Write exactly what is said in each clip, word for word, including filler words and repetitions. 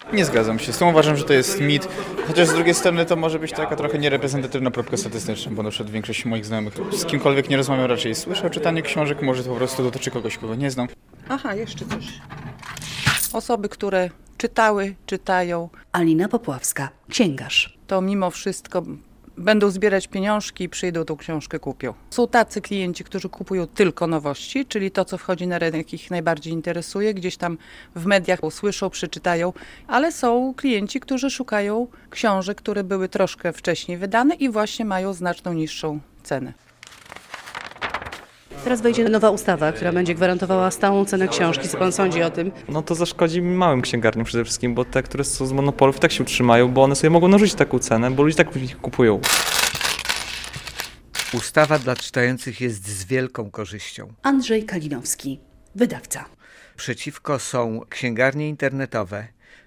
Nie zgadzam się. Z tym uważam, że to jest mit. Chociaż z drugiej strony to może być taka trochę niereprezentatywna próbka statystyczna, bo na przykład większość moich znajomych z kimkolwiek nie rozmawiam, raczej słyszę o czytaniu książek, może to po prostu dotyczy kogoś, kogo nie znam. Aha, jeszcze coś. Osoby, które czytały, czytają. Alina Popławska, księgarz. To mimo wszystko będą zbierać pieniążki i przyjdą tą książkę, kupią. Są tacy klienci, którzy kupują tylko nowości, czyli to, co wchodzi na rynek, ich najbardziej interesuje, gdzieś tam w mediach usłyszą, przeczytają, ale są klienci, którzy szukają książek, które były troszkę wcześniej wydane i właśnie mają znaczną niższą cenę. Teraz wejdzie nowa ustawa, która będzie gwarantowała stałą cenę książki. Co pan sądzi o tym? No to zaszkodzi małym księgarniom przede wszystkim, bo te, które są z monopolów, tak się utrzymają, bo one sobie mogą narzucić taką cenę, bo ludzie tak ich kupują. Ustawa dla czytających jest z wielką korzyścią. Andrzej Kalinowski, wydawca. Przeciwko są księgarnie internetowe,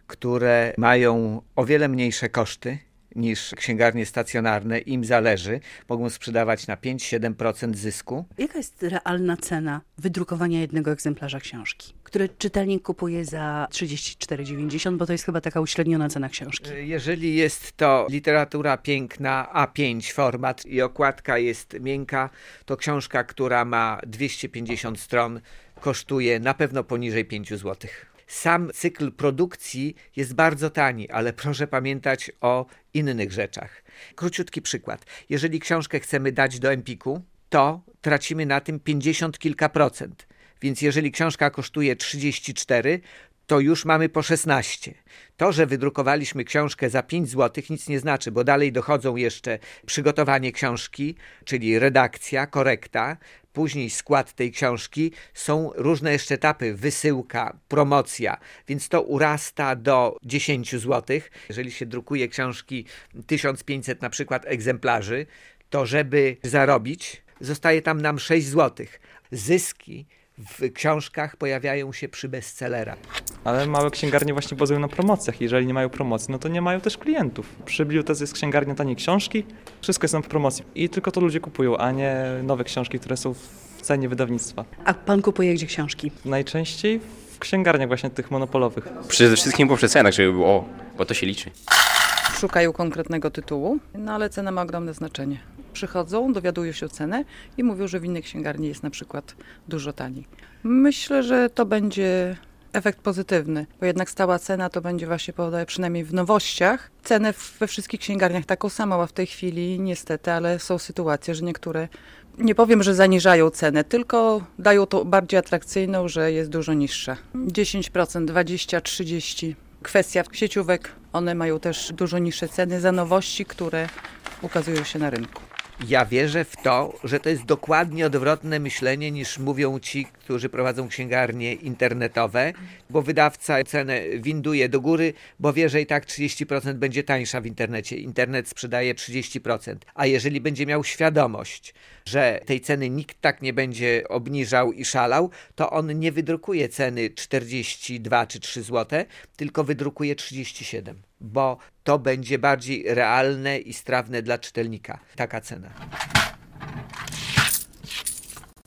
które mają o wiele mniejsze koszty niż księgarnie stacjonarne, im zależy, mogą sprzedawać na pięć do siedem procent zysku. Jaka jest realna cena wydrukowania jednego egzemplarza książki, który czytelnik kupuje za trzydzieści cztery dziewięćdziesiąt, bo to jest chyba taka uśredniona cena książki? Jeżeli jest to literatura piękna A pięć format i okładka jest miękka, to książka, która ma dwieście pięćdziesiąt stron, kosztuje na pewno poniżej pięć złotych. Sam cykl produkcji jest bardzo tani, ale proszę pamiętać o innych rzeczach. Króciutki przykład. Jeżeli książkę chcemy dać do Empiku, to tracimy na tym pięćdziesiąt kilka procent. Więc jeżeli książka kosztuje trzydzieści cztery, to już mamy po szesnaście. To, że wydrukowaliśmy książkę za pięć złotych nic nie znaczy, bo dalej dochodzą jeszcze przygotowanie książki, czyli redakcja, korekta, później skład tej książki, są różne jeszcze etapy, wysyłka, promocja, więc to urasta do dziesięć złotych. Jeżeli się drukuje książki tysiąc pięćset na przykład egzemplarzy, to żeby zarobić, zostaje tam nam sześć złotych. Zyski w książkach pojawiają się przy bestsellerach. Ale małe księgarnie właśnie bazują na promocjach. Jeżeli nie mają promocji, no to nie mają też klientów. Przy bibliotece jest księgarnia taniej książki, wszystko jest na promocji. I tylko to ludzie kupują, a nie nowe książki, które są w cenie wydawnictwa. A pan kupuje gdzie książki? Najczęściej w księgarniach właśnie tych monopolowych. Przede wszystkim poprzez cenach, żeby było, o, bo to się liczy. Szukają konkretnego tytułu, no ale cena ma ogromne znaczenie. Przychodzą, dowiadują się o cenę i mówią, że w innej księgarni jest na przykład dużo taniej. Myślę, że to będzie efekt pozytywny, bo jednak stała cena to będzie właśnie powodowała przynajmniej w nowościach cenę we wszystkich księgarniach taką samą, a w tej chwili niestety, ale są sytuacje, że niektóre, nie powiem, że zaniżają cenę, tylko dają to bardziej atrakcyjną, że jest dużo niższa. dziesięć procent, dwadzieścia procent, trzydzieści procent. Kwestia sieciówek, one mają też dużo niższe ceny za nowości, które ukazują się na rynku. Ja wierzę w to, że to jest dokładnie odwrotne myślenie niż mówią ci, którzy prowadzą księgarnie internetowe, bo wydawca cenę winduje do góry, bo wie, że i tak trzydzieści procent będzie tańsza w internecie. Internet sprzedaje trzydzieści procent. A jeżeli będzie miał świadomość, że tej ceny nikt tak nie będzie obniżał i szalał, to on nie wydrukuje ceny czterdzieści dwa czy trzy złote, tylko wydrukuje trzydzieści siedem, bo to będzie bardziej realne i strawne dla czytelnika, taka cena.